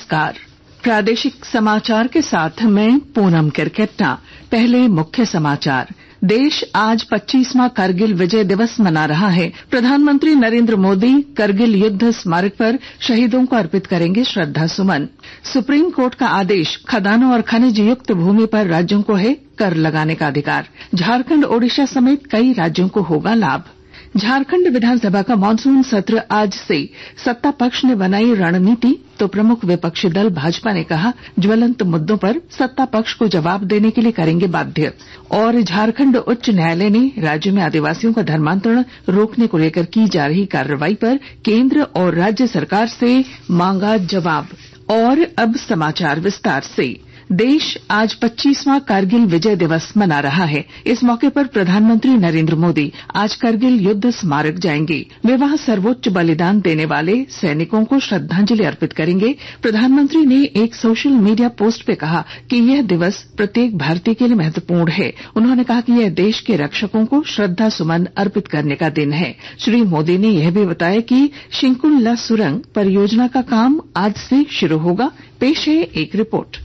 नमस्कार। प्रादेशिक समाचार के साथ मैं पूनम किरकेट्टा। पहले मुख्य समाचार। देश आज 25वां करगिल विजय दिवस मना रहा है। प्रधानमंत्री नरेंद्र मोदी करगिल युद्ध स्मारक पर शहीदों को अर्पित करेंगे श्रद्धा सुमन। सुप्रीम कोर्ट का आदेश, खदानों और खनिज युक्त भूमि पर राज्यों को है कर लगाने का अधिकार। झारखंड, ओडिशा समेत कई राज्यों को होगा लाभ। झारखंड विधानसभा का मानसून सत्र आज से। सत्ता पक्ष ने बनाई रणनीति तो प्रमुख विपक्षी दल भाजपा ने कहा, ज्वलंत मुद्दों पर सत्ता पक्ष को जवाब देने के लिए करेंगे बाध्य। और झारखंड उच्च न्यायालय ने राज्य में आदिवासियों का धर्मांतरण रोकने को लेकर की जा रही कार्रवाई पर केंद्र और राज्य सरकार से मांगा जवाब। और अब समाचार विस्तार से। देश आज 25वां कारगिल विजय दिवस मना रहा है। इस मौके पर प्रधानमंत्री नरेंद्र मोदी आज करगिल युद्ध स्मारक जाएंगे। वे वहां सर्वोच्च बलिदान देने वाले सैनिकों को श्रद्धांजलि अर्पित करेंगे। प्रधानमंत्री ने एक सोशल मीडिया पोस्ट पे कहा कि यह दिवस प्रत्येक भारतीय के लिए महत्वपूर्ण है। उन्होंने कहा कि यह देश के रक्षकों को श्रद्धा सुमन अर्पित करने का दिन है। श्री मोदी ने यह भी बताया कि शिंकुल्ला सुरंग परियोजना का काम आज से शुरू होगा। पेश है एक रिपोर्ट।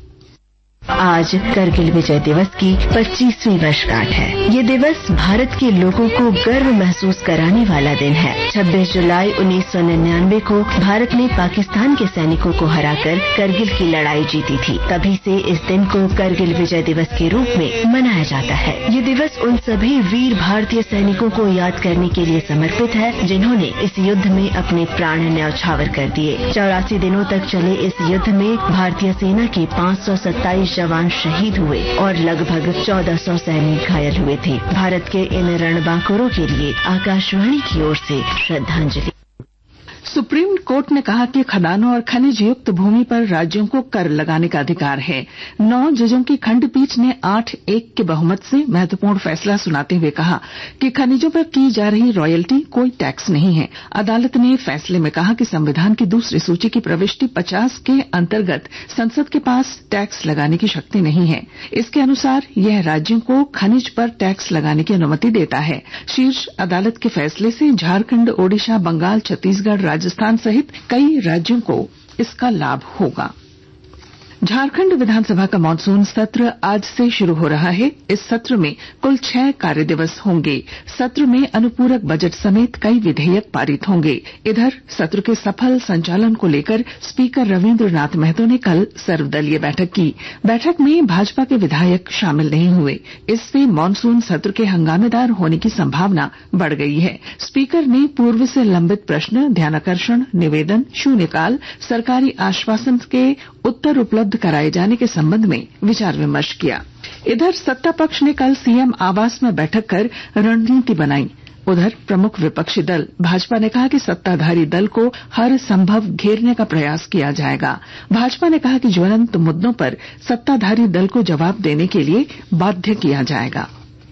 आज करगिल विजय दिवस की 25वीं वर्षगांठ है। ये दिवस भारत के लोगों को गर्व महसूस कराने वाला दिन है। 26 जुलाई 1999 को भारत ने पाकिस्तान के सैनिकों को हराकर करगिल की लड़ाई जीती थी। तभी से इस दिन को करगिल विजय दिवस के रूप में मनाया जाता है। ये दिवस उन सभी वीर भारतीय सैनिकों को याद करने के लिए समर्पित है जिन्होंने इस युद्ध में अपने प्राण न्यौछावर कर दिए। 84 दिनों तक चले इस युद्ध में भारतीय सेना के 527 जवान शहीद हुए और लगभग 1400 सैनिक घायल हुए थे। भारत के इन रणबांकुरों के लिए आकाशवाणी की ओर से श्रद्धांजलि। सुप्रीम कोर्ट ने कहा कि खदानों और खनिज युक्त भूमि पर राज्यों को कर लगाने का अधिकार है। 9 जजों की खंडपीठ ने 8-1 के बहुमत से महत्वपूर्ण फैसला सुनाते हुए कहा कि खनिजों पर की जा रही रॉयल्टी कोई टैक्स नहीं है। अदालत ने फैसले में कहा कि संविधान की दूसरी सूची की प्रविष्टि 50 के अंतर्गत संसद के पास टैक्स लगाने की शक्ति नहीं है। इसके अनुसार यह राज्यों को खनिज पर टैक्स लगाने की अनुमति देता है। शीर्ष अदालत के फैसले से झारखंड, ओडिशा, बंगाल, छत्तीसगढ़, राजस्थान सहित कई राज्यों को इसका लाभ होगा। झारखंड विधानसभा का मानसून सत्र आज से शुरू हो रहा है। इस सत्र में कुल 6 कार्य दिवस होंगे। सत्र में अनुपूरक बजट समेत कई विधेयक पारित होंगे। इधर सत्र के सफल संचालन को लेकर स्पीकर रविन्द्र नाथ महतो ने कल सर्वदलीय बैठक की। बैठक में भाजपा के विधायक शामिल नहीं हुए। इससे मानसून सत्र के हंगामेदार होने की संभावना बढ़ गई है। स्पीकर ने पूर्व से लंबित प्रश्न, ध्यानाकर्षण, निवेदन, शून्यकाल, सरकारी आश्वासन के उत्तर उपलब्ध कराए जाने के संबंध में विचार विमर्श किया। इधर सत्ता पक्ष ने कल सीएम आवास में बैठक कर रणनीति बनाई। उधर प्रमुख विपक्षी दल भाजपा ने कहा कि सत्ताधारी दल को हर संभव घेरने का प्रयास किया जाएगा। भाजपा ने कहा कि ज्वलंत मुद्दों पर सत्ताधारी दल को जवाब देने के लिए बाध्य किया जाएगा।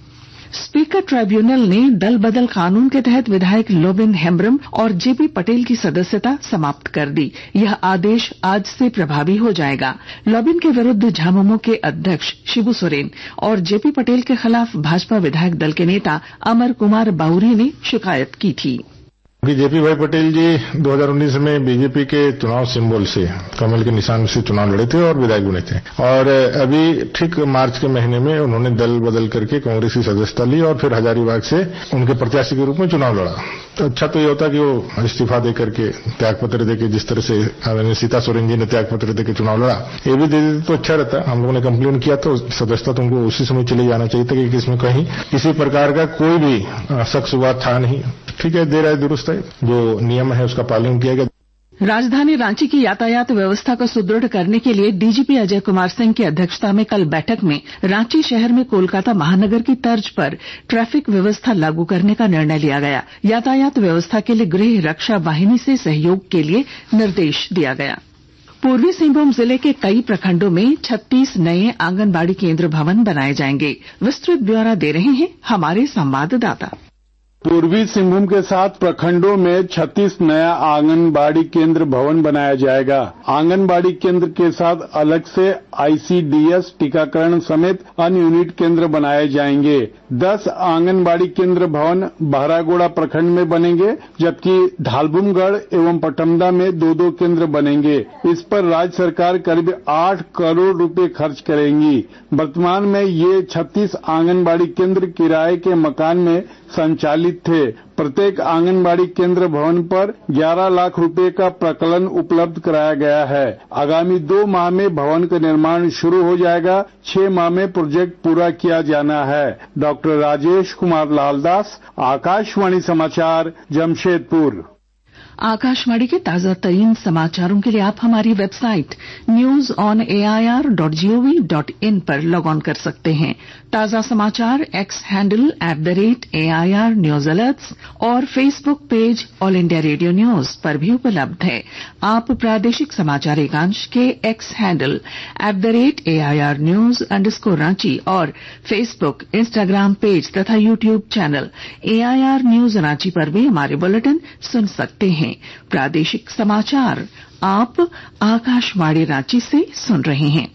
स्पीकर ट्राइब्यूनल ने दल बदल कानून के तहत विधायक लोबिन हेम्ब्रम और जेपी पटेल की सदस्यता समाप्त कर दी। यह आदेश आज से प्रभावी हो जाएगा। लोबिन के विरुद्ध झामुमो के अध्यक्ष शिबू सोरेन और जेपी पटेल के खिलाफ भाजपा विधायक दल के नेता अमर कुमार बाउरी ने शिकायत की थी। जेपी भाई पटेल जी 2019 में बीजेपी के चुनाव सिंबल से, कमल के निशान से चुनाव लड़े थे और विधायक बने थे। और अभी ठीक मार्च के महीने में उन्होंने दल बदल करके कांग्रेस की सदस्यता ली और फिर हजारीबाग से उनके प्रत्याशी के रूप में चुनाव लड़ा। तो अच्छा तो ये होता कि वो इस्तीफा दे करके, त्याग पत्र देके, जिस तरह से सीता सोरेन जी ने त्याग पत्र देके चुनाव लड़ा, ये भी दे देते तो अच्छा रहता। हम लोगों ने कंप्लेन किया तो सदस्यता तो उनको उसी समय चले जाना चाहिए था कि इसमें कहीं किसी प्रकार का कोई भी शक शुबा था नहीं। ठीक है, दे रहा है, दुरुस्त है, जो नियम है उसका पालन किया गया। राजधानी रांची की यातायात व्यवस्था को सुदृढ़ करने के लिए डीजीपी अजय कुमार सिंह की अध्यक्षता में कल बैठक में रांची शहर में कोलकाता महानगर की तर्ज पर ट्रैफिक व्यवस्था लागू करने का निर्णय लिया गया। यातायात व्यवस्था के लिए गृह रक्षा वाहिनी से सहयोग के लिए निर्देश दिया गया। पूर्वी सिंहभूम जिले के कई प्रखंडों में 36 नए आंगनबाड़ी केंद्र भवन बनाए जाएंगे। विस्तृत ब्यौरा दे रहे हैं हमारे संवाददाता। पूर्वी सिंहभूम के 7 प्रखंडों में 36 नया आंगनबाड़ी केंद्र भवन बनाया जाएगा। आंगनबाड़ी केंद्र के साथ अलग से आईसीडीएस टीकाकरण समेत अन्य यूनिट केंद्र बनाए जाएंगे। 10 आंगनबाड़ी केंद्र भवन बहरागोड़ा प्रखंड में बनेंगे, जबकि ढालबुमगढ़ एवं पटमदा में 2-2 केंद्र बनेंगे। इस पर राज्य सरकार करीब 8 करोड़ रुपए खर्च करेंगी। वर्तमान में ये 36 आंगनबाड़ी केंद्र किराए के मकान में संचालित थे। प्रत्येक आंगनबाड़ी केंद्र भवन पर 11 लाख रुपए का प्रकलन उपलब्ध कराया गया है। आगामी 2 माह में भवन का निर्माण शुरू हो जाएगा। 6 माह में प्रोजेक्ट पूरा किया जाना है। डॉक्टर राजेश कुमार लालदास, आकाशवाणी समाचार, जमशेदपुर। आकाशवाणी के ताजा तरीन समाचारों के लिए आप हमारी वेबसाइट newsonair.gov.in पर लॉग ऑन कर सकते हैं। ताजा समाचार X handle @AIR news alerts और Facebook page all India radio news पर भी उपलब्ध है। आप प्रादेशिक समाचार एकांश के एक्स हैंडल @AIR न्यूज _ और फेसबुक, इंस्टाग्राम पेज तथा YouTube channel AIR news Ranchi पर भी हमारे बुलेटिन सुन सकते हैं। प्रादेशिक समाचार आप आकाशवाणी रांची से सुन रहे हैं।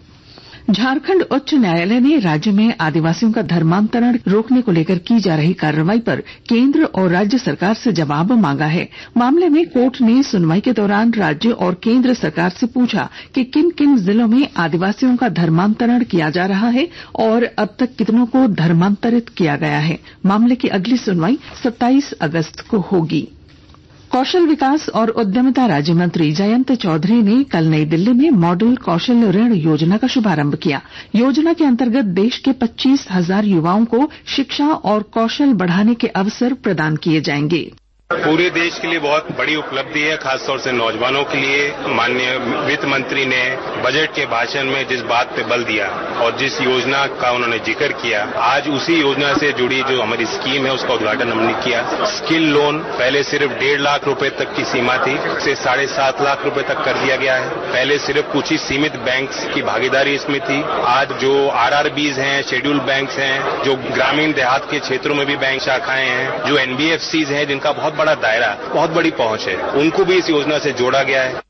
झारखंड उच्च न्यायालय ने राज्य में आदिवासियों का धर्मांतरण रोकने को लेकर की जा रही कार्रवाई पर केंद्र और राज्य सरकार से जवाब मांगा है। मामले में कोर्ट ने सुनवाई के दौरान राज्य और केंद्र सरकार से पूछा कि किन किन जिलों में आदिवासियों का धर्मांतरण किया जा रहा है और अब तक कितनों को धर्मांतरित किया गया है। मामले की अगली सुनवाई 27 अगस्त को होगी। कौशल विकास और उद्यमिता राज्य मंत्री जयंत चौधरी ने कल नई दिल्ली में मॉडल कौशल ऋण योजना का शुभारंभ किया। योजना के अंतर्गत देश के 25,000 युवाओं को शिक्षा और कौशल बढ़ाने के अवसर प्रदान किए जाएंगे। पूरे देश के लिए बहुत बड़ी उपलब्धि है, खासतौर से नौजवानों के लिए। माननीय वित्त मंत्री ने बजट के भाषण में जिस बात पे बल दिया और जिस योजना का उन्होंने जिक्र किया, आज उसी योजना से जुड़ी जो हमारी स्कीम है उसका उद्घाटन हमने किया। स्किल लोन पहले सिर्फ 1.5 लाख रुपए तक की सीमा थी, इसे 7.5 लाख रुपए तक कर दिया गया है। पहले सिर्फ कुछ ही सीमित बैंक्स की भागीदारी इसमें थी। आज जो आरआरबीज हैं, शेड्यूल बैंक्स हैं, जो ग्रामीण देहात के क्षेत्रों में भी बैंक शाखाएं हैं, जो एनबीएफसीज हैं जिनका बहुत बड़ा दायरा, बहुत बड़ी पहुंच है, उनको भी इस योजना से जोड़ा गया है।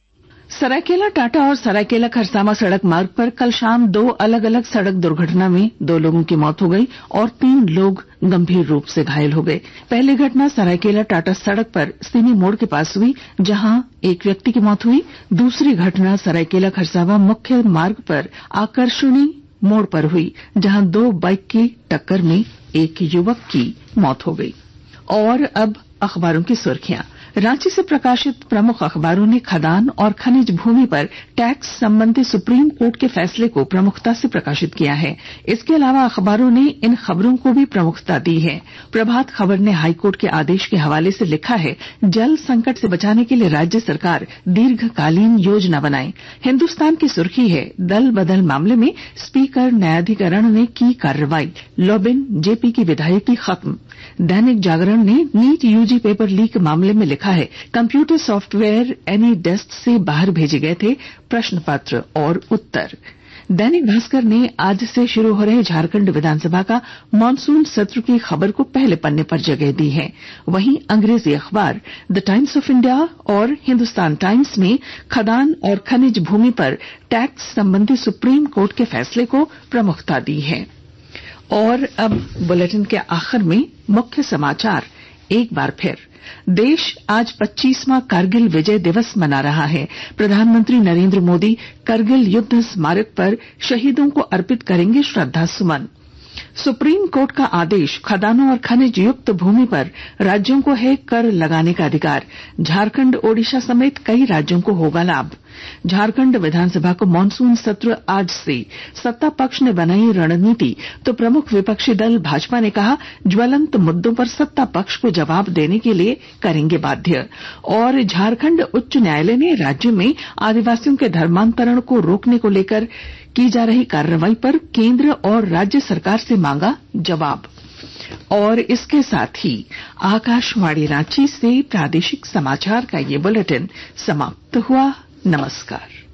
सरायकेला टाटा और सरायकेला खरसावा सड़क मार्ग पर कल शाम 2 अलग अलग सड़क दुर्घटना में 2 लोगों की मौत हो गई और 3 लोग गंभीर रूप से घायल हो गए। पहली घटना सरायकेला टाटा सड़क पर सीनी मोड़ के पास हुई, जहां एक व्यक्ति की मौत हुई। दूसरी घटना सरायकेला खरसावा मुख्य मार्ग पर आकर्षणी मोड़ पर हुई, जहां 2 बाइक की टक्कर में एक युवक की मौत हो गई। और अब अखबारों की सुर्खियां। रांची से प्रकाशित प्रमुख अखबारों ने खदान और खनिज भूमि पर टैक्स संबंधी सुप्रीम कोर्ट के फैसले को प्रमुखता से प्रकाशित किया है। इसके अलावा अखबारों ने इन खबरों को भी प्रमुखता दी है। प्रभात खबर ने हाईकोर्ट के आदेश के हवाले से लिखा है, जल संकट से बचाने के लिए राज्य सरकार दीर्घकालीन योजना बनाए। हिन्दुस्तान की सुर्खी है, दल बदल मामले में स्पीकर न्यायाधिकरण ने की कार्रवाई, लॉबिन जेपी की विधायकी खत्म। दैनिक जागरण ने नीट यूजी पेपर लीक मामले में लिखा है, कंप्यूटर सॉफ्टवेयर एनीडेस्ट से बाहर भेजे गए थे प्रश्न पत्र और उत्तर। दैनिक भास्कर ने आज से शुरू हो रहे झारखंड विधानसभा का मानसून सत्र की खबर को पहले पन्ने पर जगह दी है। वहीं अंग्रेजी अखबार द टाइम्स ऑफ इंडिया और हिन्दुस्तान टाइम्स ने खदान और खनिज भूमि पर टैक्स संबंधी सुप्रीम कोर्ट के फैसले को प्रमुखता दी है। और अब बुलेटिन के आखिर में मुख्य समाचार एक बार फिर। देश आज 25वां कारगिल विजय दिवस मना रहा है। प्रधानमंत्री नरेंद्र मोदी कारगिल युद्ध स्मारक पर शहीदों को अर्पित करेंगे श्रद्धा सुमन। सुप्रीम कोर्ट का आदेश, खदानों और खनिज युक्त भूमि पर राज्यों को है कर लगाने का अधिकार। झारखंड, ओडिशा समेत कई राज्यों को होगा लाभ। झारखंड विधानसभा को मानसून सत्र आज से। सत्ता पक्ष ने बनाई रणनीति तो प्रमुख विपक्षी दल भाजपा ने कहा, ज्वलंत मुद्दों पर सत्ता पक्ष को जवाब देने के लिए करेंगे बाध्य। और झारखंड उच्च न्यायालय ने राज्य में आदिवासियों के धर्मांतरण को रोकने को लेकर की जा रही कार्रवाई पर केंद्र और राज्य सरकार से मांगा जवाब। और इसके साथ ही आकाशवाणी रांची से प्रादेशिक समाचार का ये बुलेटिन समाप्त हुआ। नमस्कार।